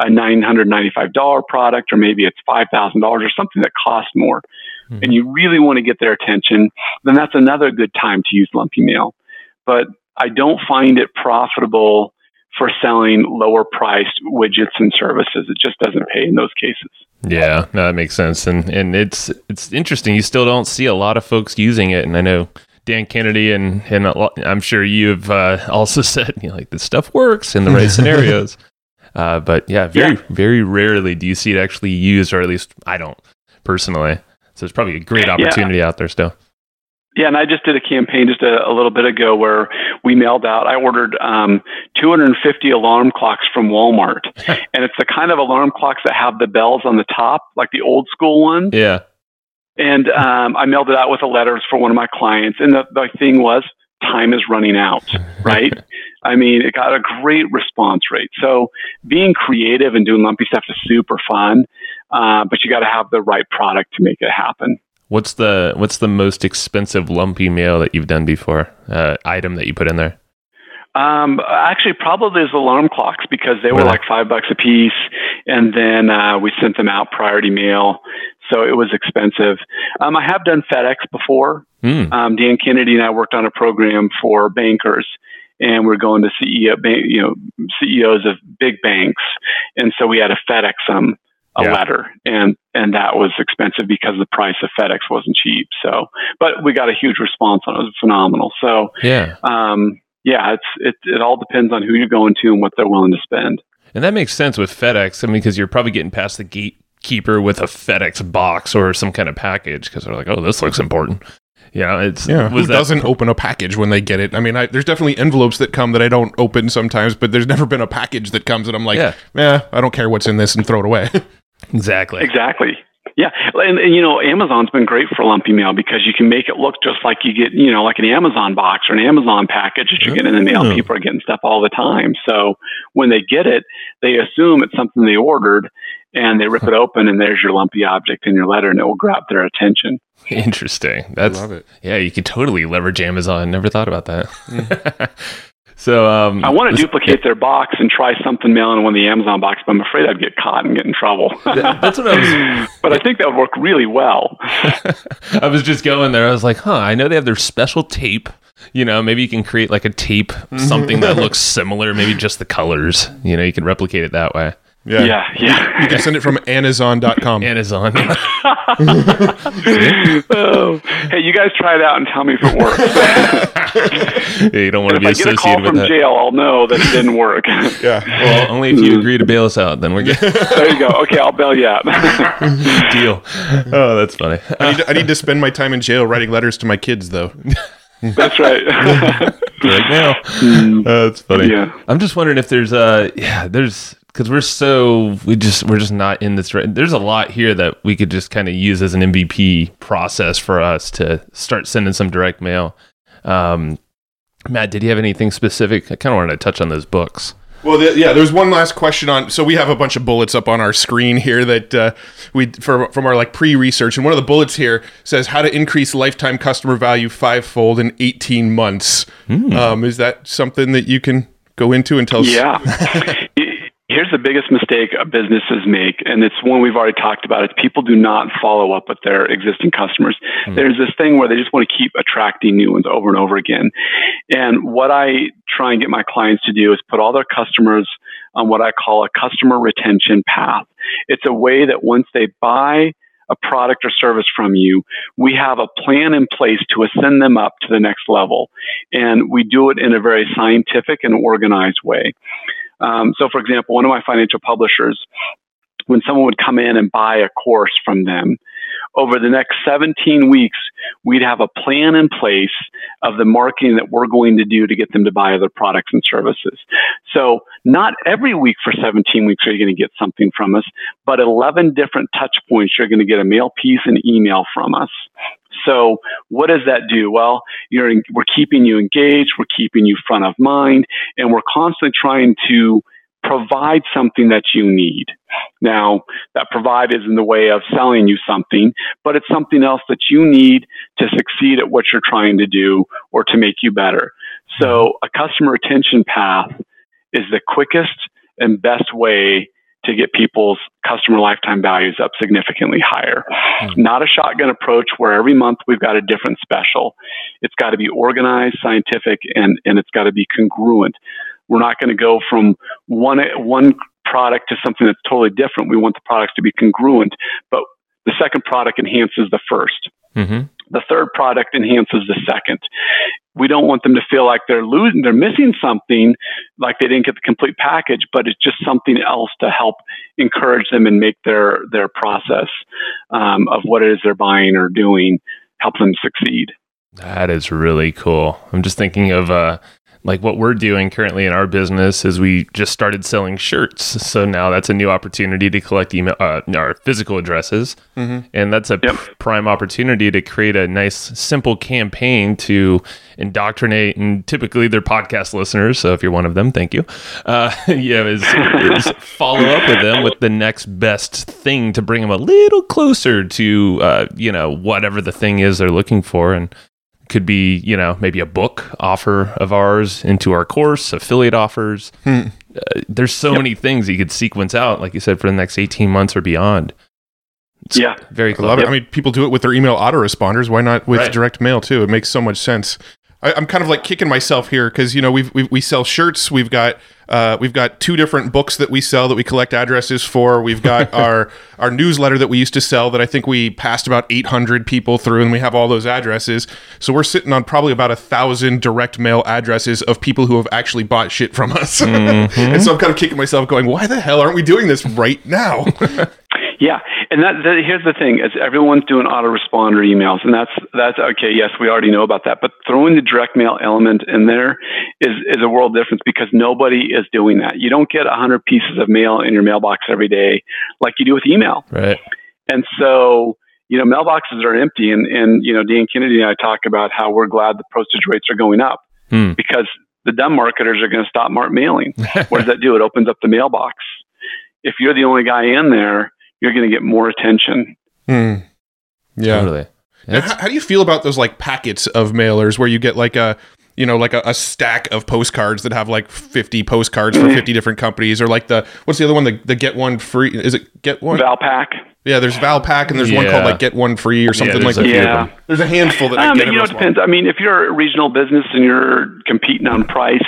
$995 product, or maybe it's $5,000 or something that costs more, and you really want to get their attention, then that's another good time to use lumpy mail. But I don't find it profitable for selling lower priced widgets and services. It just doesn't pay in those cases. Yeah, no, that makes sense. And it's interesting. You still don't see a lot of folks using it. And I know Dan Kennedy and I'm sure you've also said, like, this stuff works in the right scenarios. But yeah, very rarely do you see it actually used, or at least I don't personally. So it's probably a great opportunity out there still. Yeah, and I just did a campaign just a little bit ago where we mailed out, I ordered 250 alarm clocks from Walmart. And it's the kind of alarm clocks that have the bells on the top, like the old school ones. Yeah. And I mailed it out with the letters for one of my clients. And the thing was, time is running out, right? I mean, it got a great response rate. So being creative and doing lumpy stuff is super fun, but you got to have the right product to make it happen. What's the most expensive lumpy mail that you've done before? Item that you put in there? Actually, probably is alarm clocks, because they were like $5 a piece, and then we sent them out priority mail, so it was expensive. I have done FedEx before. Dan Kennedy and I worked on a program for bankers, and we're going to CEOs of big banks, and so we had to FedEx them a letter, and that was expensive because the price of FedEx wasn't cheap. So, but we got a huge response on it. It was phenomenal. So, it all depends on who you're going to and what they're willing to spend. And that makes sense with FedEx. I mean, because you're probably getting past the gatekeeper with a FedEx box or some kind of package, because they're like, oh, this looks important. Who doesn't open a package when they get it? I mean, there's definitely envelopes that come that I don't open sometimes, but there's never been a package that comes and I'm like, I don't care what's in this and throw it away. Exactly. Yeah, and Amazon's been great for lumpy mail because you can make it look just like you get, like an Amazon box or an Amazon package that you're getting in the mail. People are getting stuff all the time. So when they get it, they assume it's something they ordered, and they rip it open, and there's your lumpy object in your letter, and it will grab their attention. Interesting. I love it. Yeah, you could totally leverage Amazon. Never thought about that. So I want to duplicate their box and try something mailing one of the Amazon boxes, but I'm afraid I'd get caught and get in trouble. That's what I was. But I think that would work really well. I was just going there. I was like, I know they have their special tape. Maybe you can create like a tape, something that looks similar, maybe just the colors. You can replicate it that way. Yeah. You can send it from Amazon.com. Amazon. Hey, you guys try it out and tell me if it works. You don't want to be associated with that. If I get a call from jail, I'll know that it didn't work. Yeah. Well, only if you agree to bail us out, then we're good. There you go. Okay, I'll bail you out. Deal. Oh, that's funny. I need to spend my time in jail writing letters to my kids, though. That's right. Right now. That's funny. Yeah. I'm just wondering if there's because we're just not in this. There's a lot here that we could just kind of use as an MVP process for us to start sending some direct mail. Matt, did you have anything specific? I kind of wanted to touch on those books. Well, there's one last question on. So we have a bunch of bullets up on our screen here that from our pre-research, and one of the bullets here says how to increase lifetime customer value 5-fold in 18 months. Is that something that you can go into and tell? Yeah. Here's the biggest mistake businesses make, and it's one we've already talked about. It's people do not follow up with their existing customers. There's this thing where they just want to keep attracting new ones over and over again. And what I try and get my clients to do is put all their customers on what I call a customer retention path. It's a way that once they buy a product or service from you, we have a plan in place to ascend them up to the next level. And we do it in a very scientific and organized way. So, for example, one of my financial publishers, when someone would come in and buy a course from them, over the next 17 weeks, we'd have a plan in place of the marketing that we're going to do to get them to buy other products and services. So not every week for 17 weeks are you going to get something from us, but 11 different touch points you're going to get a mail piece and email from us. So what does that do? Well, we're keeping you engaged, we're keeping you front of mind, and we're constantly trying to provide something that you need. Now, that provide is in the way of selling you something, but it's something else that you need to succeed at what you're trying to do or to make you better. So a customer retention path is the quickest and best way to get people's customer lifetime values up significantly higher. Not a shotgun approach where every month we've got a different special. It's got to be organized, scientific, and it's got to be congruent. We're not going to go from one product to something that's totally different. We want the products to be congruent, but the second product enhances the first. The third product enhances the second. We don't want them to feel like they're missing something, like they didn't get the complete package, but it's just something else to help encourage them and make their process of what it is they're buying or doing, help them succeed. That is really cool. I'm just thinking of like what we're doing currently in our business is we just started selling shirts. So now that's a new opportunity to collect email, our physical addresses. And that's a prime opportunity to create a nice, simple campaign to indoctrinate, and typically they're podcast listeners. So if you're one of them, thank you. Is follow up with them with the next best thing to bring them a little closer to, whatever the thing is they're looking for. And could be, maybe a book offer of ours into our course, affiliate offers. There's so many things you could sequence out, like you said, for the next 18 months or beyond. It's very clever. I love it. I mean, people do it with their email autoresponders. Why not with direct mail too? It makes so much sense. I'm kind of like kicking myself here because we sell shirts. We've got 2 different books that we sell that we collect addresses for. We've got our our newsletter that we used to sell that I think we passed about 800 people through, and we have all those addresses. So we're sitting on probably about 1,000 direct mail addresses of people who have actually bought shit from us. And so I'm kind of kicking myself going, why the hell aren't we doing this right now? Yeah, and here's the thing: is everyone's doing autoresponder emails, and that's okay. Yes, we already know about that, but throwing the direct mail element in there is a world difference, because nobody is doing that. You don't get 100 pieces of mail in your mailbox every day like you do with email, right? And so, mailboxes are empty, and Dan Kennedy and I talk about how we're glad the postage rates are going up because the dumb marketers are going to stop mailing. What does that do? It opens up the mailbox. If you're the only guy in there, you're going to get more attention. Yeah. Totally. How do you feel about those like packets of mailers where you get like a stack of postcards that have like 50 postcards for 50 different companies, or like what's the other one? The get one free. Is it get one? Valpak. Yeah, there's Valpak, and there's one called like get one free or something like that. Yeah. There's a handful that I get. It depends. I mean, if you're a regional business and you're competing on price,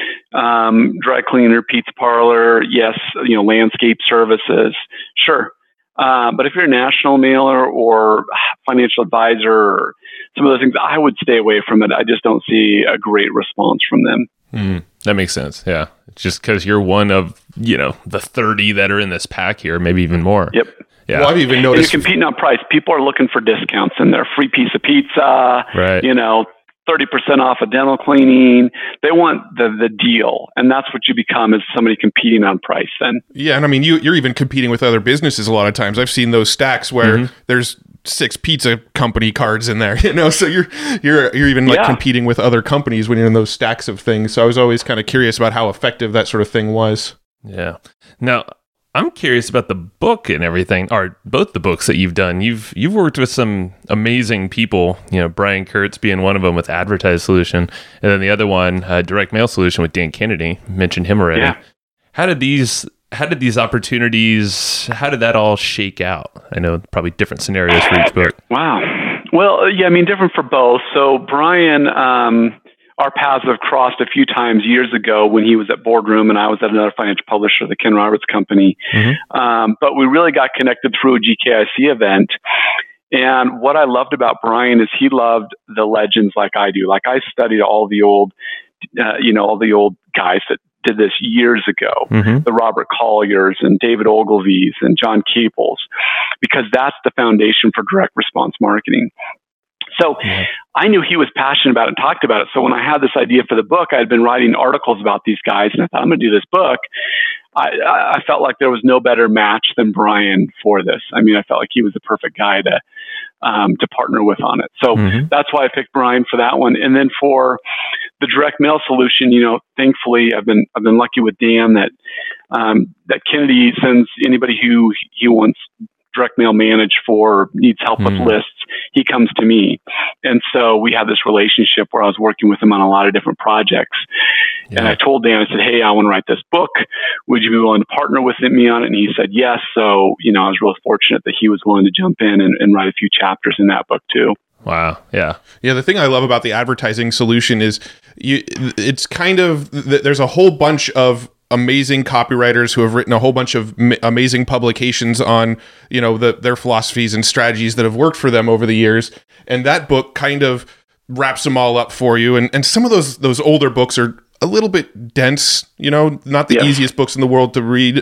dry cleaner, pizza parlor, yes, landscape services, sure. But if you're a national mailer or financial advisor or some of those things, I would stay away from it. I just don't see a great response from them. That makes sense. Yeah. Just because you're one of, the 30 that are in this pack here, maybe even more. Yep. Yeah. Well, I've even noticed. You're competing on price. People are looking for discounts in there. Free piece of pizza, right. 30% off a dental cleaning. They want the deal. And that's what you become, is somebody competing on price then. Yeah. And I mean, you're even competing with other businesses a lot of times. I've seen those stacks where there's 6 pizza company cards in there, so you're even like competing with other companies when you're in those stacks of things. So I was always kind of curious about how effective that sort of thing was. Yeah. Now, I'm curious about the book and everything, or both the books that you've done. You've worked with some amazing people, Brian Kurtz being one of them with Advertise Solution, and then the other one, Direct Mail Solution with Dan Kennedy. Mentioned him already. Yeah. How did these opportunities, how did that all shake out? I know probably different scenarios for each book. Wow. Well, yeah, I mean, different for both. So Brian, our paths have crossed a few times years ago when he was at Boardroom and I was at another financial publisher, the Ken Roberts Company. But we really got connected through a GKIC event. And what I loved about Brian is he loved the legends like I do. Like I studied all the old, all the old guys that did this years ago, the Robert Colliers and David Ogilvy's and John Caples, because that's the foundation for direct response marketing. So I knew he was passionate about it and talked about it. So when I had this idea for the book, I had been writing articles about these guys, and I thought, I'm going to do this book. I felt like there was no better match than Brian for this. I mean, I felt like he was the perfect guy to partner with on it. So that's why I picked Brian for that one. And then for the direct mail solution, thankfully I've been lucky with Dan that Kennedy sends anybody who he wants direct mail managed for, needs help with lists, he comes to me. And so we have this relationship where I was working with him on a lot of different projects. And I told Dan, I said, hey, I want to write this book. Would you be willing to partner with me on it? And he said, yes. So, I was really fortunate that he was willing to jump in and write a few chapters in that book too. Wow. Yeah. Yeah. The thing I love about the advertising solution is it's kind of, there's a whole bunch of amazing copywriters who have written a whole bunch of amazing publications on, their philosophies and strategies that have worked for them over the years. And that book kind of wraps them all up for you. And some of those older books are a little bit dense, not the easiest books in the world to read.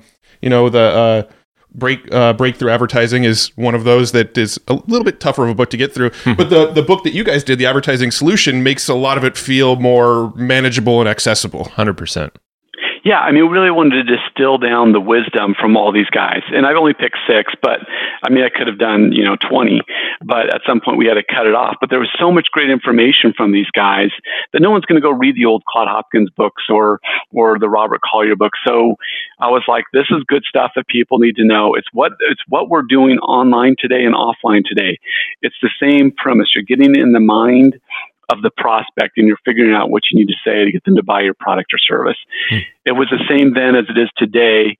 The Breakthrough Advertising is one of those that is a little bit tougher of a book to get through. But the book that you guys did, The Advertising Solution, makes a lot of it feel more manageable and accessible. 100%. Yeah, I mean, we really wanted to distill down the wisdom from all these guys. And I've only picked 6, but I mean, I could have done, 20, but at some point we had to cut it off. But there was so much great information from these guys that no one's going to go read the old Claude Hopkins books or the Robert Collier books. So I was like, this is good stuff that people need to know. It's what we're doing online today and offline today. It's the same premise. You're getting in the mind of the prospect and you're figuring out what you need to say to get them to buy your product or service. It was the same then as it is today,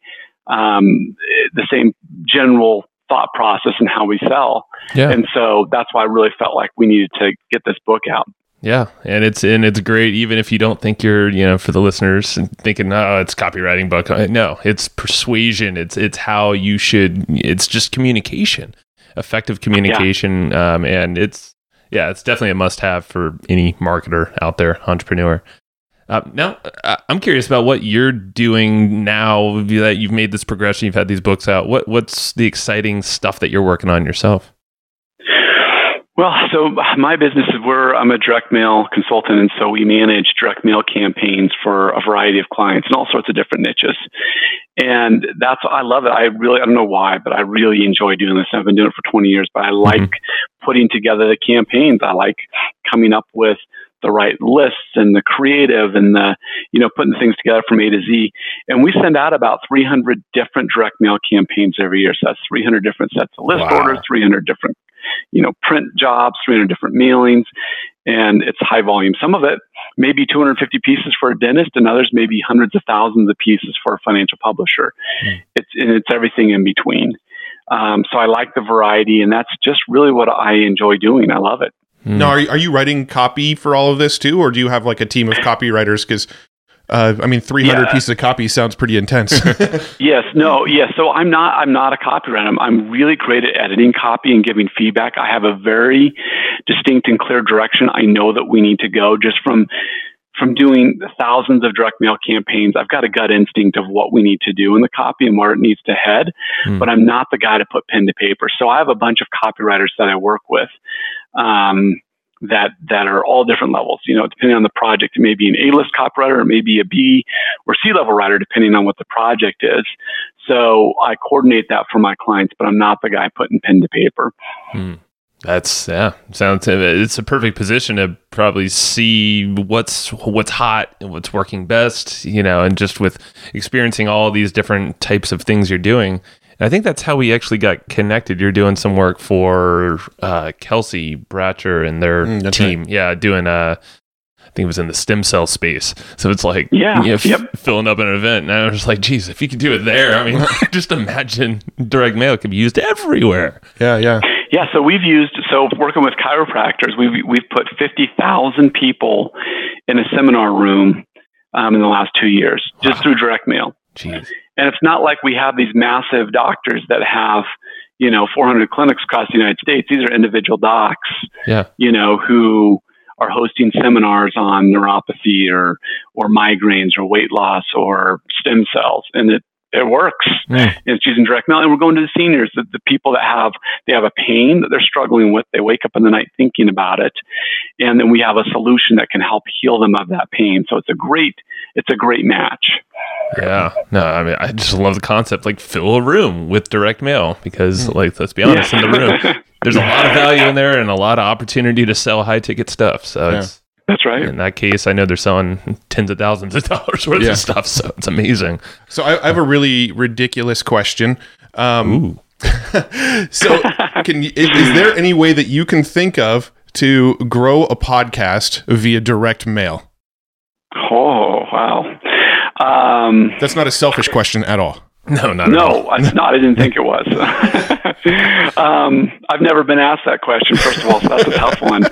the same general thought process and how we sell. And so that's why I really felt like we needed to get this book out. Yeah, and it's great even if you don't think you're, for the listeners thinking, oh, it's copywriting book. No, it's persuasion. It's how you should. It's just communication, effective communication, and it's definitely a must-have for any marketer out there, entrepreneur. Now, I'm curious about what you're doing now that you've made this progression. You've had these books out. What's the exciting stuff that you're working on yourself? Well, so my business is I'm a direct mail consultant, and so we manage direct mail campaigns for a variety of clients in all sorts of different niches. And I love it. I don't know why, but I really enjoy doing this. I've been doing it for 20 years, but I like putting together the campaigns. I like coming up with the right lists and the creative and the, putting things together from A to Z. And we send out about 300 different direct mail campaigns every year. So that's 300 different sets of list orders, 300 different, print jobs, 300 different mailings, and it's high volume. Some of it maybe 250 pieces for a dentist, and others maybe hundreds of thousands of pieces for a financial publisher. It's everything in between. So I like the variety, and that's just really what I enjoy doing. I love it. Now, are you writing copy for all of this too, or do you have like a team of copywriters? Because 300 pieces of copy sounds pretty intense. Yes. So I'm not a copywriter. I'm really great at editing copy and giving feedback. I have a very distinct and clear direction I know that we need to go just from doing thousands of direct mail campaigns. I've got a gut instinct of what we need to do in the copy and where it needs to head, but I'm not the guy to put pen to paper. So I have a bunch of copywriters that I work with, that are all different levels, depending on the project. It may be an A-list copywriter, or maybe a B or C-level writer, depending on what the project is. So I coordinate that for my clients, but I'm not the guy putting pen to paper. It's a perfect position to probably see what's hot and what's working best, and just with experiencing all these different types of things you're doing. And I think that's how we actually got connected. You're doing some work for Kelsey Bratcher and their team. Right. Yeah, doing I think it was in the stem cell space. So it's like filling up an event. And I was just like, geez, if you could do it there, I mean, just imagine direct mail could be used everywhere. Yeah. Yeah, so working with chiropractors, we've put 50,000 people in a seminar room in the last 2 years, just through direct mail. Jeez. And it's not like we have these massive doctors that have, 400 clinics across the United States. These are individual docs, who are hosting seminars on neuropathy or migraines or weight loss or stem cells. And it works. It's using direct mail. And we're going to the seniors, the people that have a pain that they're struggling with. They wake up in the night thinking about it. And then we have a solution that can help heal them of that pain. So it's a great match. Yeah. No, I mean, I just love the concept, like fill a room with direct mail because let's be honest, in the room, there's a lot of value in there and a lot of opportunity to sell high ticket stuff. So that's right. In that case, I know they're selling tens of thousands of dollars worth of stuff. So it's amazing. So I have a really ridiculous question. So is there any way that you can think of to grow a podcast via direct mail? Oh, wow. That's not a selfish question at all. No, not at all. No, it's not. I didn't think it was. I've never been asked that question, first of all, so that's a tough one.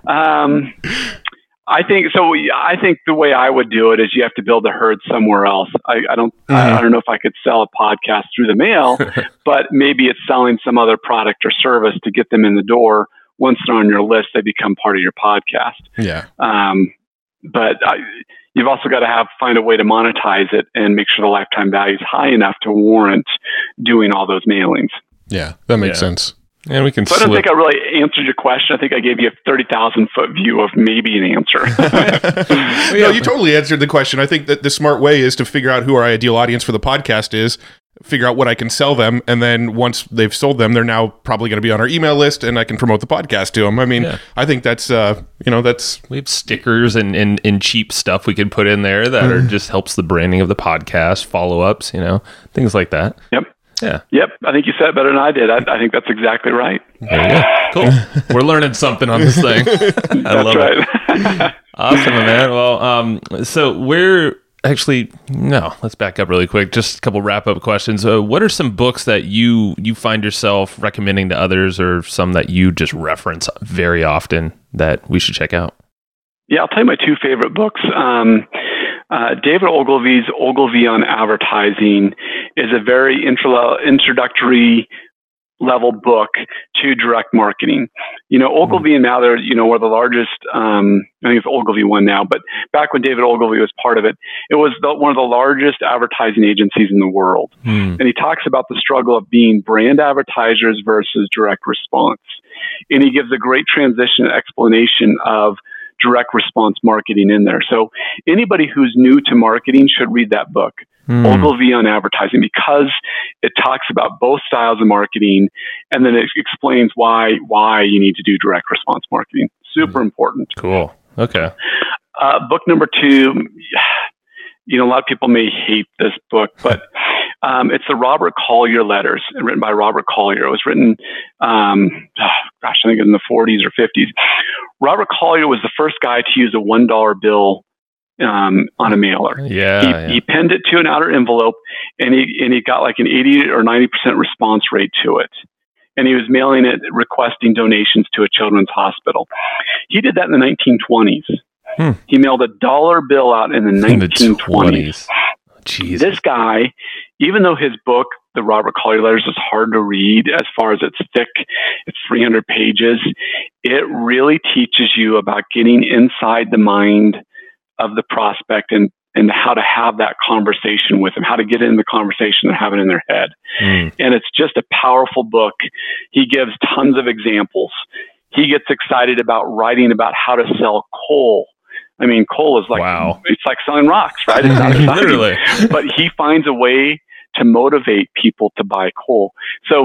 I think the way I would do it is you have to build a herd somewhere else. I don't know if I could sell a podcast through the mail, but maybe it's selling some other product or service to get them in the door. Once they're on your list, they become part of your podcast. Yeah. But you've also got to find a way to monetize it and make sure the lifetime value is high enough to warrant doing all those mailings. Yeah, that makes sense. And we can. So I don't think I really answered your question. I think I gave you a 30,000-foot view of maybe an answer. No, you totally answered the question. I think that the smart way is to figure out who our ideal audience for the podcast is, figure out what I can sell them, and then once they've sold them, they're now probably going to be on our email list, and I can promote the podcast to them. I mean, I think that's we have stickers and cheap stuff we can put in there that are just helps the branding of the podcast, follow-ups, things like that. Yep. Yeah. Yep. I think you said it better than I did. I think that's exactly right. There you go. Cool. We're learning something on this thing. I love it. Awesome, man. Well, so let's back up really quick. Just a couple wrap-up questions. What are some books that you find yourself recommending to others, or some that you just reference very often that we should check out? Yeah, I'll tell you my two favorite books. David Ogilvy's Ogilvy on Advertising is a very introductory level book to direct marketing. Ogilvy and now they're, we're the largest, I think it's Ogilvy one now, but back when David Ogilvy was part of it, it was one of the largest advertising agencies in the world. And he talks about the struggle of being brand advertisers versus direct response. And he gives a great transition explanation of direct response marketing in there. So anybody who's new to marketing should read that book, Ogilvy on Advertising, because it talks about both styles of marketing, and then it explains why you need to do direct response marketing. Super important. Cool. Okay. Book number 2, a lot of people may hate this book, but it's the Robert Collier Letters, written by Robert Collier. It was written, I think in the 40s or 50s. Robert Collier was the first guy to use a $1 bill on a mailer. He pinned it to an outer envelope, and he got like an 80 or 90% response rate to it. And he was mailing it, requesting donations to a children's hospital. He did that in the 1920s. He mailed a $1 bill out in the 1920s. Jeez. This guy, even though his book, The Robert Collier Letters, is hard to read as far as it's thick, it's 300 pages, it really teaches you about getting inside the mind of the prospect and how to have that conversation with them, how to get in the conversation and have it in their head. And it's just a powerful book. He gives tons of examples. He gets excited about writing about how to sell coal. I mean, coal is like, It's like selling rocks, right? It's not exciting. Literally. But he finds a way to motivate people to buy coal. So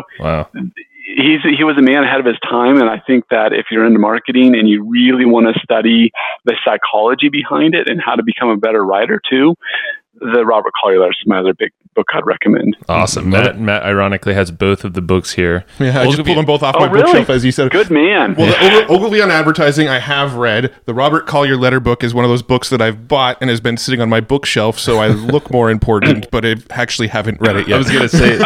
he was a man ahead of his time. And I think that if you're into marketing and you really want to study the psychology behind it and how to become a better writer too, the Robert Collier Letters is my other big book I'd recommend. Awesome. Matt ironically has both of the books here. Yeah, I just pulled them both off my bookshelf, as you said. Good man. Well, the Ogilvy on Advertising I have read. The Robert Collier Letter book is one of those books that I've bought and has been sitting on my bookshelf, so I look more important, but I actually haven't read it yet. I was going to say,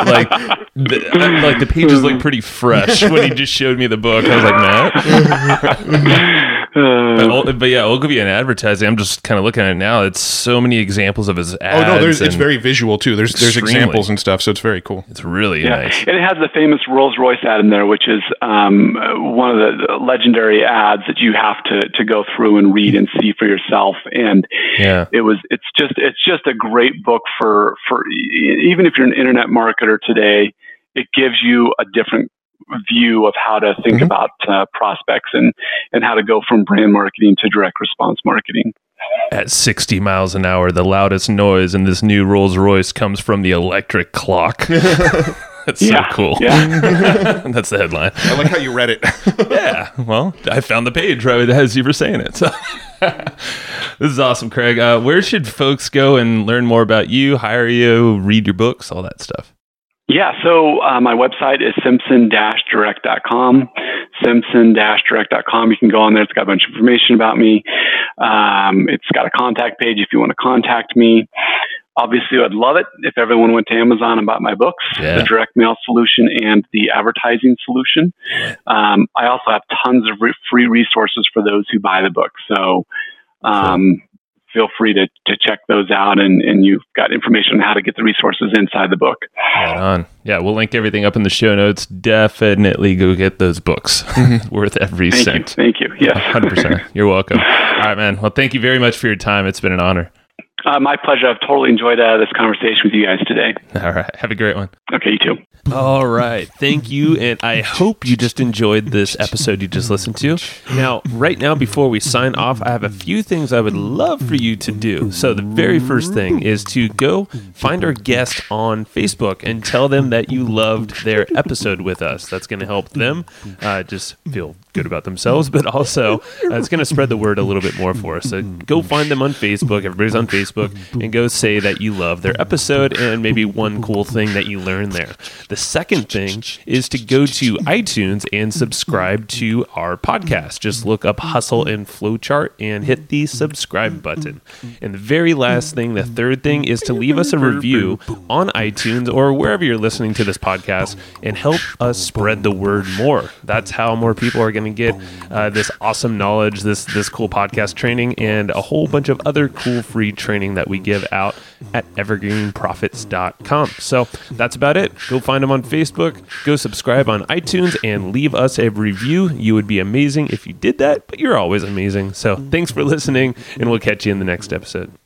the pages look pretty fresh when he just showed me the book. I was like, Matt? But yeah, Ogilvy on Advertising, I'm just kind of looking at it now. It's so many examples of his ads. Oh, no, it's very visual, too. There's examples and stuff, so it's very cool. It's really nice. And it has the famous Rolls-Royce ad in there, which is one of the legendary ads that you have to go through and read and see for yourself. And it's just a great book for even if you're an internet marketer today, it gives you a different view of how to think about prospects and how to go from brand marketing to direct response marketing. At 60 miles an hour, the loudest noise in this new Rolls-Royce comes from the electric clock. That's so cool. Yeah. That's the headline. I like how you read it. Yeah. Well, I found the page right as you were saying it. So this is awesome, Craig. Where should folks go and learn more about you, hire you, read your books, all that stuff? Yeah, so my website is simpson-direct.com, simpson-direct.com. You can go on there. It's got a bunch of information about me. It's got a contact page if you want to contact me. Obviously, I'd love it if everyone went to Amazon and bought my books, the direct mail solution and the advertising solution. I also have tons of free resources for those who buy the book. So feel free to check those out, and you've got information on how to get the resources inside the book. Right on. Yeah, we'll link everything up in the show notes. Definitely go get those books. Worth every cent. Thank you. Yes. 100%. You're welcome. All right, man. Well, thank you very much for your time. It's been an honor. My pleasure. I've totally enjoyed this conversation with you guys today. All right. Have a great one. Okay, you too. All right. Thank you. And I hope you just enjoyed this episode you just listened to. Now, right now, before we sign off, I have a few things I would love for you to do. So the very first thing is to go find our guest on Facebook and tell them that you loved their episode with us. That's going to help them just feel good about themselves, but also it's going to spread the word a little bit more for us. So go find them on Facebook. Everybody's on Facebook. Facebook and go say that you love their episode and maybe one cool thing that you learned there. The second thing is to go to iTunes and subscribe to our podcast. Just look up Hustle and Flowchart and hit the subscribe button. And the very last thing, the third thing, is to leave us a review on iTunes or wherever you're listening to this podcast and help us spread the word more. That's how more people are going to get this awesome knowledge, this cool podcast training, and a whole bunch of other cool free training that we give out at evergreenprofits.com. So that's about it. Go find them on Facebook, go subscribe on iTunes, and leave us a review. You would be amazing if you did that, but you're always amazing. So thanks for listening, and we'll catch you in the next episode.